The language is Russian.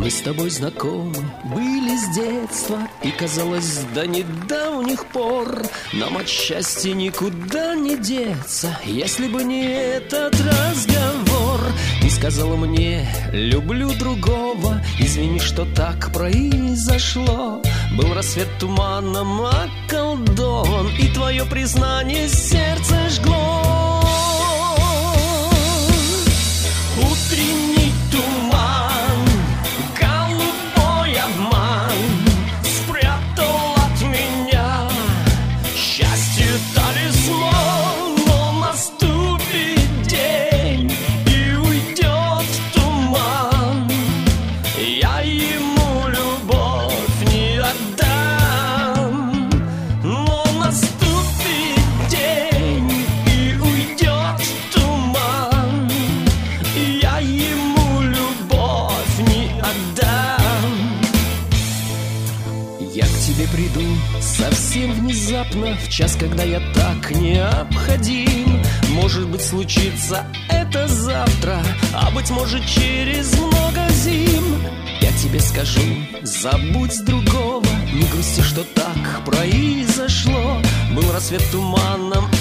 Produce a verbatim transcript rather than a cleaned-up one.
Мы с тобой знакомы, были с детства, и казалось, до недавних пор нам от счастья никуда не деться. Если бы не этот разговор, ты сказала мне: люблю другого, извини, что так произошло. Был рассвет туманом околдован, и твое признание сердце жгло. Утренний туман, голубой обман спрятал от меня счастье талисман. Но наступит день и уйдет туман, я ему любовь не отдам. Но наступит день и уйдет туман, я ему любовь не отдам. Я к тебе приду совсем внезапно, в час, когда я так необходим. Может быть, случится это завтра, а быть может, через много зим. Я тебе скажу: забудь другого, не грусти, что так произошло. Был рассвет туманом